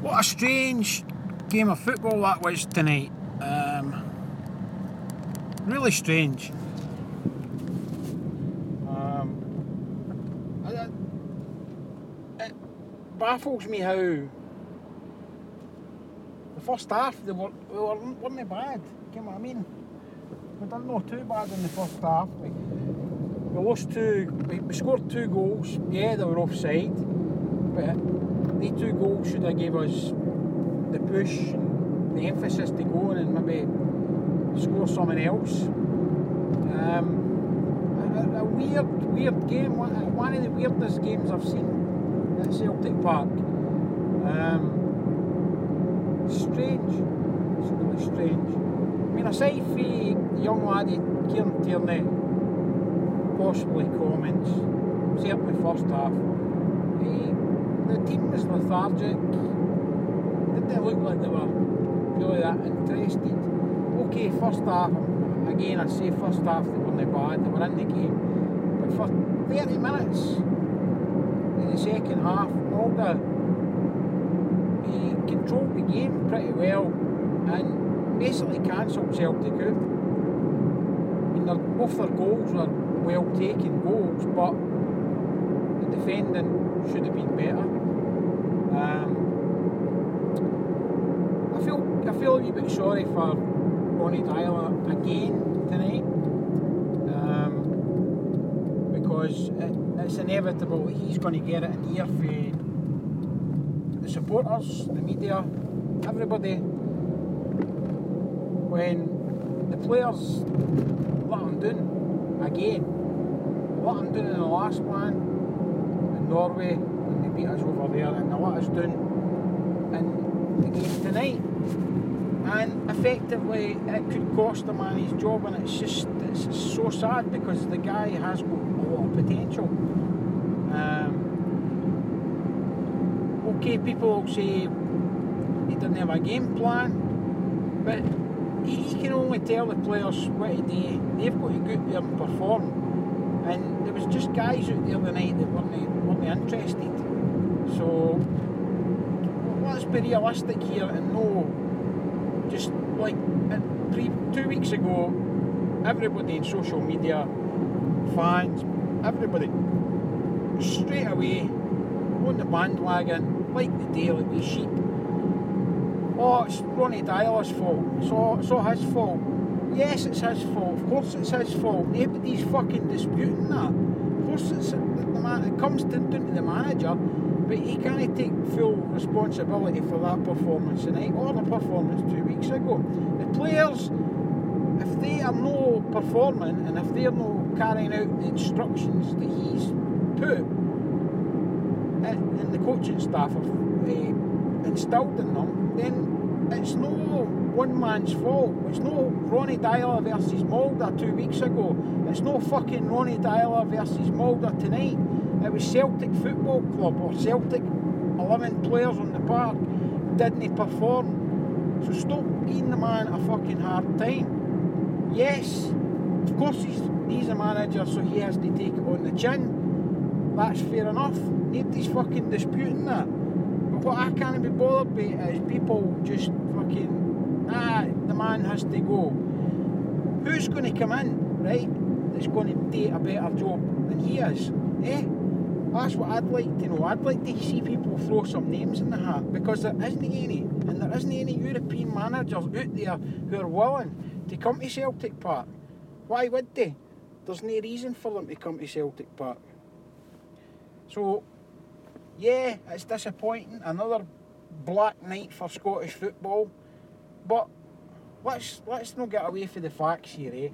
What a strange game of football that was tonight. Really strange. It baffles me how the first half they weren't bad. You know what I mean? We done not too bad in the first half. We lost we scored 2 goals. Yeah, they were offside, but the 2 goals should have gave us the push and the emphasis to go on and maybe score something else. A weird game, one of the weirdest games I've seen at Celtic Park. Strange, it's really strange. I mean, aside from the young laddie Kieran Tierney, possibly comments, certainly first half, the team was lethargic. Didn't look like they were really that interested. Okay, first half, again I say first half they weren't bad, they were in the game, but for 30 minutes in the second half, Mulder, he controlled the game pretty well and basically cancelled Celtic out. I mean, both their goals were well taken goals, but the defending should have been better. I feel a wee bit sorry for Ronny Deila again tonight, because it's inevitable that he's going to get it in here for the supporters, the media, everybody. When the players let him down again, let him down in the last one in Norway when they beat us over there, and they let us down in the game tonight. And effectively it could cost the man his job, and it's so sad because the guy has got a lot of potential. Okay, people will say he didn't have a game plan, but he can only tell the players what to do. They've got to go out there and perform, and there was just guys out there the night that weren't interested. So let's be realistic here and know, just like 2 weeks ago, everybody in social media, fans, everybody, straight away on the bandwagon, like the day, like we sheep. Oh, it's Ronny Deila's fault, it's all his fault. Yes, it's his fault, of course it's his fault, nobody's fucking disputing that. Of course it comes down to the manager, but he can't take full responsibility for that performance tonight or the performance 2 weeks ago. The players, if they are not performing and if they are not carrying out the instructions that he's put and the coaching staff have instilled in them, then it's no one man's fault. It's no Ronny Deila versus Mulder 2 weeks ago. It's no fucking Ronny Deila versus Mulder tonight. It was Celtic Football Club or Celtic 11 players on the park didn't perform. So stop giving the man a fucking hard time. Yes, of course he's a manager, so he has to take it on the chin. That's fair enough. Nobody's fucking disputing that. But what I can't be bothered with is people just fucking, the man has to go. Who's going to come in, right, that's going to do a better job than he is? That's what I'd like to know. I'd like to see people throw some names in the hat, because there isn't any, and there isn't any European managers out there who are willing to come to Celtic Park. Why would they? There's no reason for them to come to Celtic Park. So, yeah, it's disappointing. Another black night for Scottish football. But let's not get away from the facts here,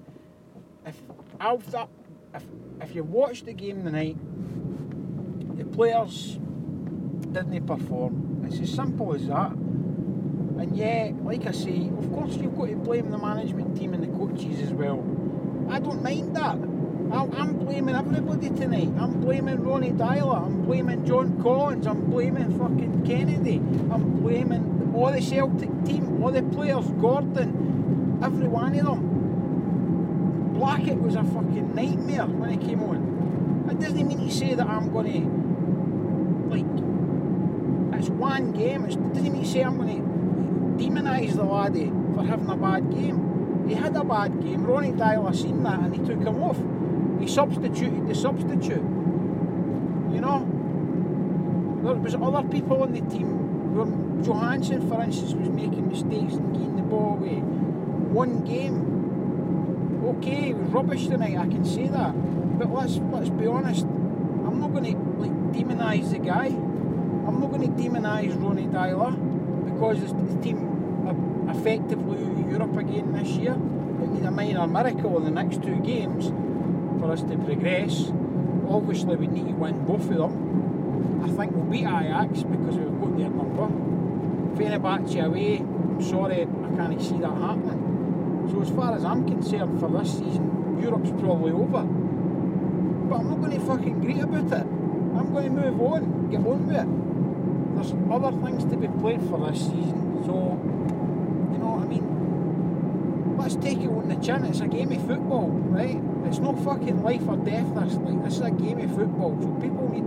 If you watched the game tonight, the players didn't perform. It's as simple as that. And yeah, like I say, of course you've got to blame the management team and the coaches as well. I don't mind that. I'm blaming everybody tonight. I'm blaming Ronny Deila, I'm blaming John Collins, I'm blaming fucking Kennedy, I'm blaming all the Celtic team, all the players, Gordon, every one of them. Blackett was a fucking nightmare when he came on. It doesn't mean to say that I'm going to, It's one game. It doesn't mean say I'm going to demonise the laddie for having a bad game. He had a bad game. Ronnie Dyler seen that and he took him off. He substituted the substitute. You know? There was other people on the team. Johansson, for instance, was making mistakes and getting the ball away. One game. Okay, he was rubbish tonight, I can say that. But let's be honest. I'm not going to demonise the guy. I'm not going to demonise Ronnie Dyler because the team are effectively out of Europe again this year. It needs a minor miracle in the next two games for us to progress. Obviously, we need to win both of them. I think we'll beat Ajax because we've got their number. Fenerbahce away, I'm sorry, I can't see that happening. So as far as I'm concerned for this season, Europe's probably over. But I'm not going to fucking greet about it. I'm going to move on, get on with it. There's other things to be played for this season. So, you know what I mean? Let's take it on the chin. It's a game of football, right? It's not fucking life or death, this is a game of football. So people need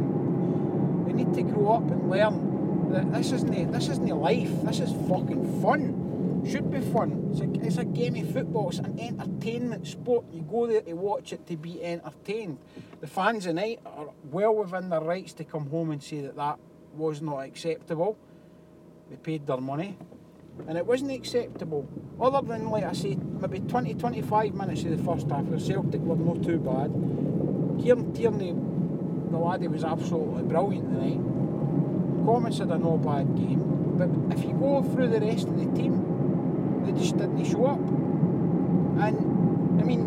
to grow up and learn that this isn't life, this is fucking fun. Should be fun. It's a game of football, it's an entertainment sport. You go there to watch it to be entertained. The fans tonight are well within their rights to come home and say that was not acceptable. They paid their money and it wasn't acceptable. Other than, like I say, maybe 20-25 minutes of the first half where Celtic were not too bad. Kieran Tierney, the laddie, was absolutely brilliant tonight. Comets had a no bad game, but if you go through the rest of the team, they just didn't show up. And I mean,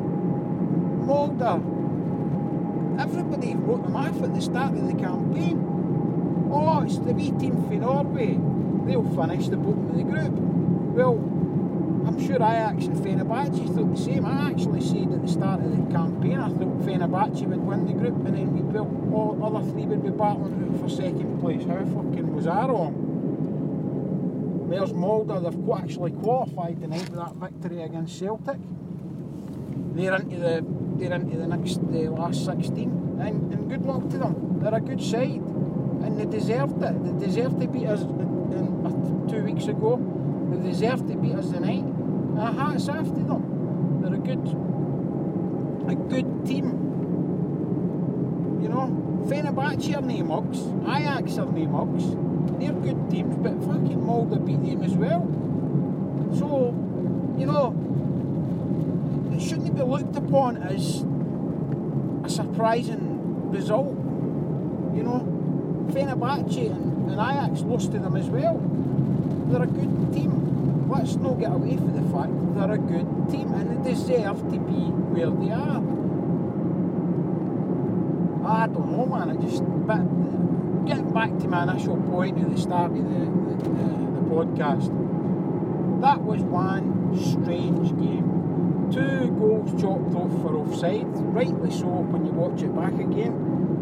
Mulder, everybody wrote them off at the start of the campaign. Oh, it's the wee team for Norway, they'll finish the bottom of the group. Well, I'm sure Ajax and Fenerbahce thought the same. I actually said at the start of the campaign I thought Fenerbahce would win the group and then all other three would be battling for second place. How fucking was I wrong? There's Mulder, they've actually qualified tonight with that victory against Celtic. They're into the last 16 and good luck to them. They're a good side and they deserved it. They deserved to beat us 2 weeks ago. They deserve to beat us tonight. Hats off to them. They're a good team. You know, Fenerbahce are no mugs, Ajax are no mugs. They're good teams, but fucking Mulder beat them as well. So, you know, it shouldn't be looked upon as a surprising result. You know, Fenerbahce and Ajax lost to them as well. They're a good team. Let's not get away from the fact they're a good team and they deserve to be where they are. I don't know, man. But getting back to my initial point at the start of the podcast, that was one strange game. 2 goals chopped off for offside, rightly so when you watch it back again.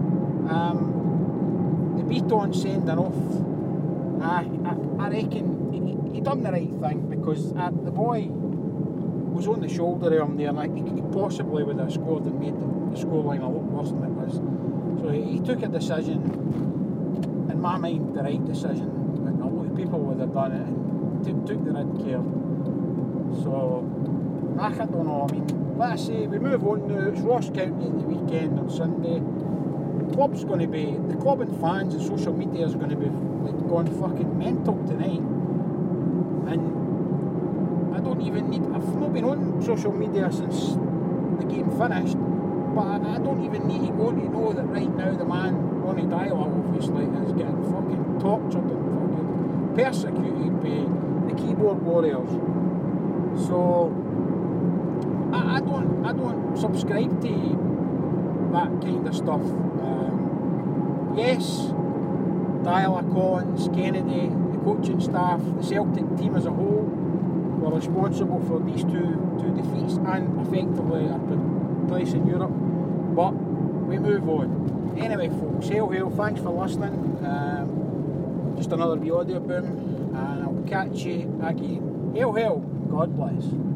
The Beaton sending off, I reckon he done the right thing because the boy was on the shoulder of him there and he possibly would have scored and made the scoreline a lot worse than it was. So he took a decision, in my mind the right decision, but a lot of people would have done it and took the red card. So I don't know, I mean, let's say we move on now. It's Ross County at the weekend on Sunday. The club and fans and social media is going to be like going fucking mental tonight. And I don't even I've not been on social media since the game finished, but I don't even need to go to know that right now the man, Ronnie Dyler, obviously, is getting fucking tortured and fucking persecuted by the keyboard warriors. So I don't subscribe to that kind of stuff. Yes, Dyler, Collins, Kennedy, the coaching staff, the Celtic team as a whole were responsible for these two defeats and effectively our place in Europe. But we move on. Anyway, folks, hail, thanks for listening. Just another wee audio boom, and I'll catch you again. Hail, God bless.